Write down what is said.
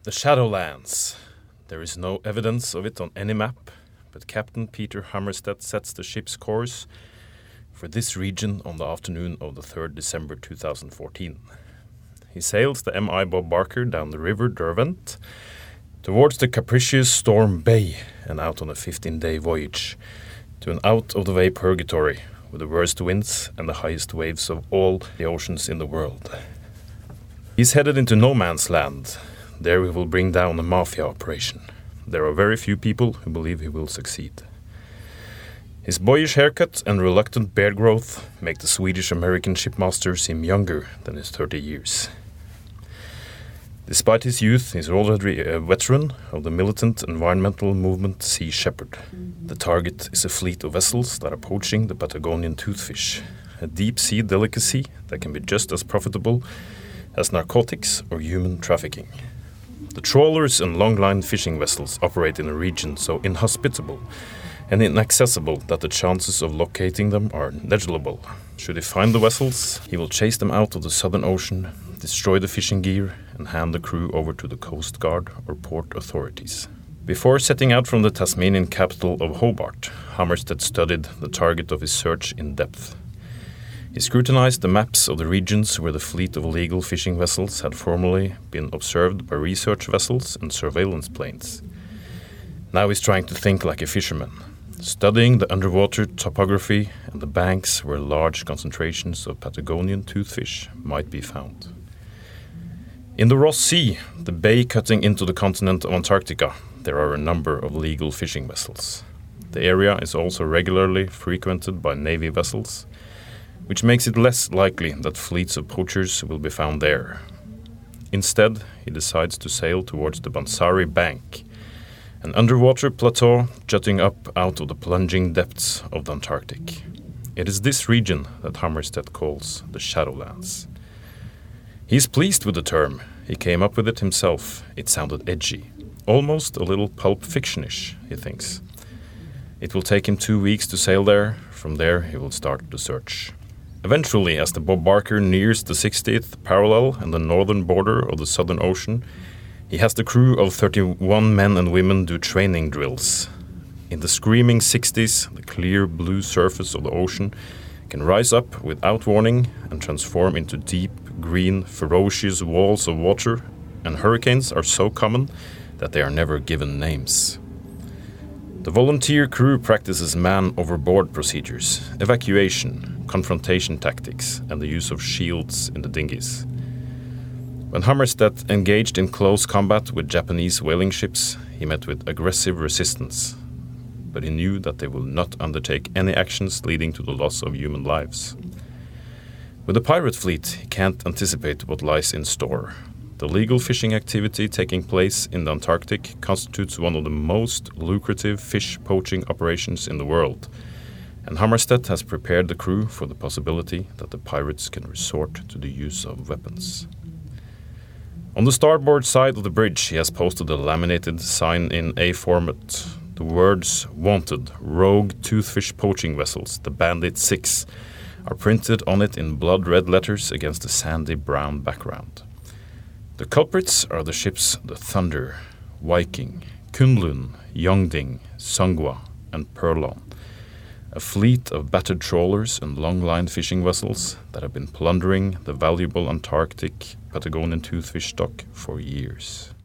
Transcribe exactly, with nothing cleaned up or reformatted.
The Shadowlands. There is no evidence of it on any map, but Captain Peter Hammarstedt sets the ship's course for this region on the afternoon of the third of December two thousand fourteen. He sails the M I Bob Barker down the river Derwent towards the capricious Storm Bay and out on a fifteen-day voyage to an out-of-the-way purgatory with the worst winds and the highest waves of all the oceans in the world. He's headed into no man's land. There he will bring down a mafia operation. There are very few people who believe he will succeed. His boyish haircut and reluctant beard growth make the Swedish-American shipmaster seem younger than his thirty years. Despite his youth, he's already a veteran of the militant environmental movement Sea Shepherd. The target is a fleet of vessels that are poaching the Patagonian toothfish, a deep-sea delicacy that can be just as profitable as narcotics or human trafficking. The trawlers and long-line fishing vessels operate in a region so inhospitable and inaccessible that the chances of locating them are negligible. Should he find the vessels, he will chase them out of the Southern Ocean, destroy the fishing gear, and hand the crew over to the Coast Guard or port authorities. Before setting out from the Tasmanian capital of Hobart, Hammarstedt studied the target of his search in depth. He scrutinized the maps of the regions where the fleet of illegal fishing vessels had formerly been observed by research vessels and surveillance planes. Now he's trying to think like a fisherman, studying the underwater topography and the banks where large concentrations of Patagonian toothfish might be found. In the Ross Sea, the bay cutting into the continent of Antarctica, there are a number of legal fishing vessels. The area is also regularly frequented by Navy vessels, which makes it less likely that fleets of poachers will be found there. Instead, he decides to sail towards the Bansari Bank, an underwater plateau jutting up out of the plunging depths of the Antarctic. It is this region that Hammarstedt calls the Shadowlands. He is pleased with the term. He came up with it himself. It sounded edgy, almost a little pulp fiction-ish, he thinks. It will take him two weeks to sail there. From there, he will start the search. Eventually, as the Bob Barker nears the sixtieth parallel and the northern border of the Southern Ocean, he has the crew of thirty-one men and women do training drills. In the screaming sixties, the clear blue surface of the ocean can rise up without warning and transform into deep, green, ferocious walls of water, and hurricanes are so common that they are never given names. The volunteer crew practices man-overboard procedures, evacuation, confrontation tactics, and the use of shields in the dinghies. When Hammarstedt engaged in close combat with Japanese whaling ships, he met with aggressive resistance, but he knew that they will not undertake any actions leading to the loss of human lives. With a pirate fleet, he can't anticipate what lies in store. The legal fishing activity taking place in the Antarctic constitutes one of the most lucrative fish poaching operations in the world, and Hammarstedt has prepared the crew for the possibility that the pirates can resort to the use of weapons. On the starboard side of the bridge, he has posted a laminated sign in A format. The words "Wanted, Rogue Toothfish Poaching Vessels, the Bandit six" are printed on it in blood-red letters against a sandy brown background. The culprits are the ships the Thunder, Viking, Kunlun, Yongding, Sungwa, and Purlon, a fleet of battered trawlers and long-line fishing vessels that have been plundering the valuable Antarctic Patagonian toothfish stock for years.